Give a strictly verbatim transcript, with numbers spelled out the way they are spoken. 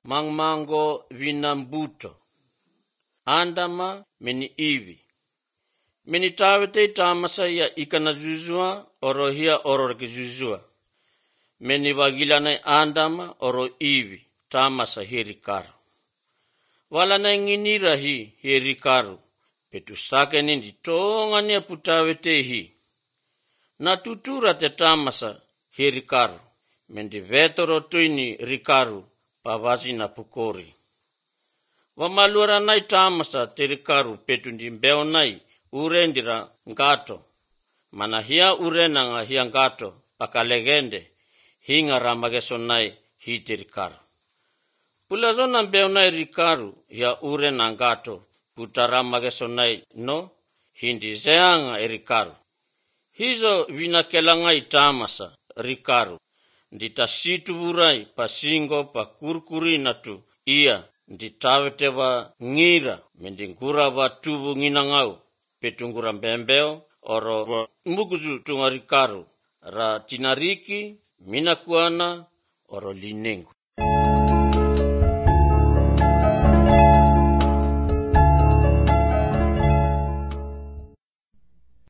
mangmango vinambuto. Andama meni ivi. Meni tawete tamasa ya ikana zuzua oro hia oro zuzua. Meni wagilane andama oro ivi tamasa hirikaru. Wala na nginira hi hirikaru. Petu sake nindi tonga nia putawete hi. Na tutura te tamasa hirikaru. Mendi vetoro tuini rikaru pavasi na pukori. Wamaluara nai tamasa te rikaru petu ndi mbeo nai urendira ngato. Mana hia urena nga hia ngato pakalegende hinga ramageso nai hi te rikaru. Pulazona mbeo nai rikaru hia urena ngato putaramageso nai no hindi zeanga e rikaru. Hizo vinakelangai tamasa rikaru. Ndita situ burai pasingo pa kurkuri natu ia nditawete wa ngira mendingura wa tubu nginangau petungura mbembeo oro mbukuzu tungarikaru ra tinariki minakuana oro linengu.